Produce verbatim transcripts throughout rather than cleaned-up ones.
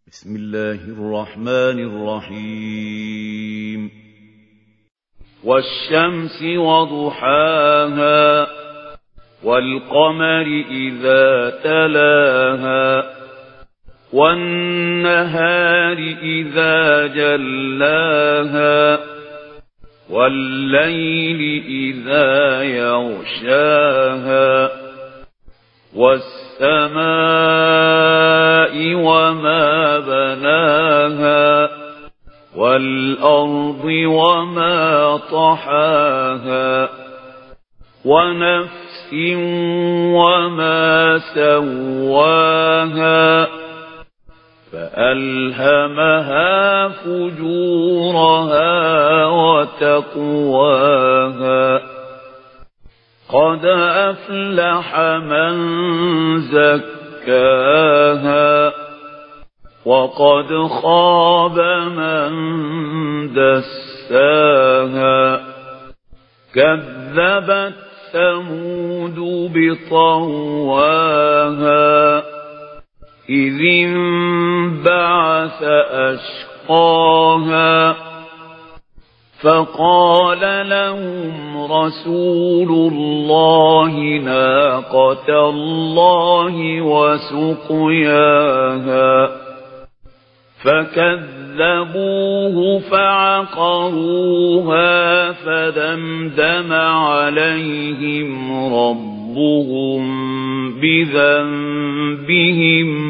بسم الله الرحمن الرحيم والشمس وضحاها والقمر إذا تلاها والنهار إذا جلاها والليل إذا يغشاها والسماء وما بناها والأرض وما طحاها ونفس وما سواها فألهمها فجورها وتقواها قد أفلح من زكاها وقد خاب من دساها كذبت ثمود بطغواها إذ انبعث أشقاها فقال لهم رسول الله ناقة الله وسقياها فكذبوه فعقروها فدمدم عليهم ربهم بذنبهم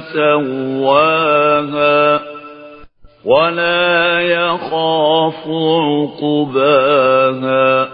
فسواها ولا يخاف عقباها